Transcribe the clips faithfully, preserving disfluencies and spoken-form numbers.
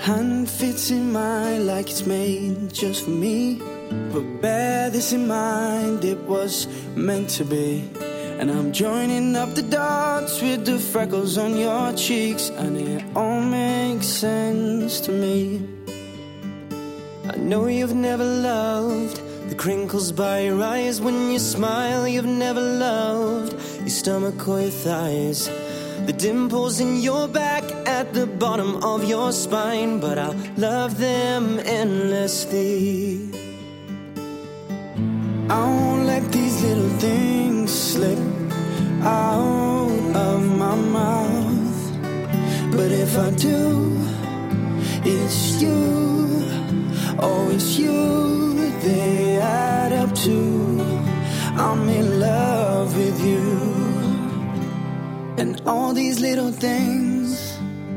hand fits in mine like it's made just for me. But bear this in mind, it was meant to be. And I'm joining up the dots with the freckles on your cheeks, and it all makes sense to me. I know you've never loved the crinkles by your eyes when you smile. You've never loved your stomach or your thighs, the dimples in your back at the bottom of your spine. But I'll love them endlessly. I won't let these little things slip out of my mouth. But if I do, it's you, oh it's you, they add up to I'm in love with you. And all these little things.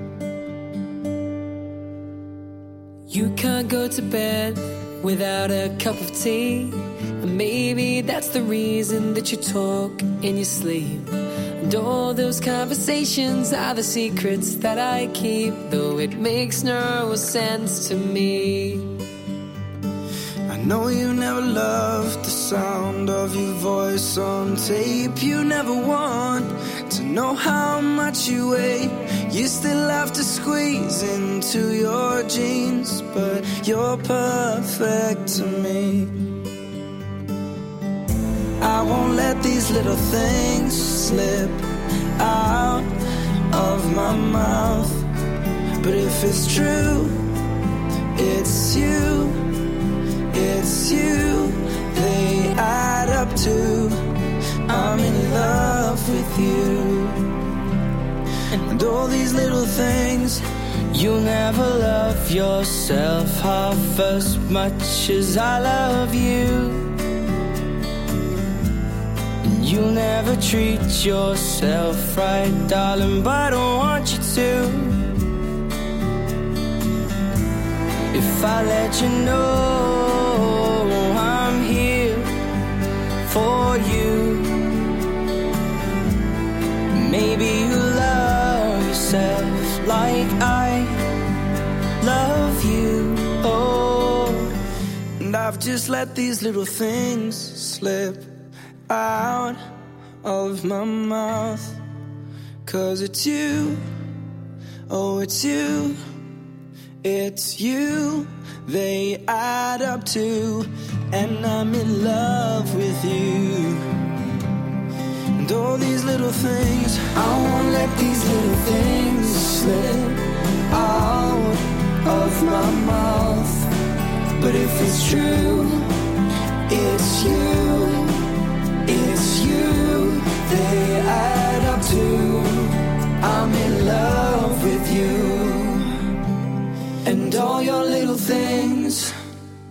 You can't go to bed without a cup of tea, and maybe that's the reason that you talk in your sleep. And all those conversations are the secrets that I keep, though it makes no sense to me. I know you never loved the sound of your voice on tape. You never want to know how much you weigh. You still have to squeeze into your jeans, but you're perfect to me. I won't let these little things slip out of my mouth. But if it's true, it's you, it's you, they add up to I'm in love with you. And all these little things. You'll never love yourself half as much as I love you. You'll never treat yourself right, darling, but I don't want you to. If I let you know I'm here for you, maybe you'll love yourself like I love you. Oh, and I've just let these little things slip out of my mouth. Cause it's you, oh it's you, it's you, they add up to, and I'm in love with you. And all these little things, I won't let these little things slip out of my mouth. But if it's true, it's you, it's you, they add up to I'm in love with you. And all your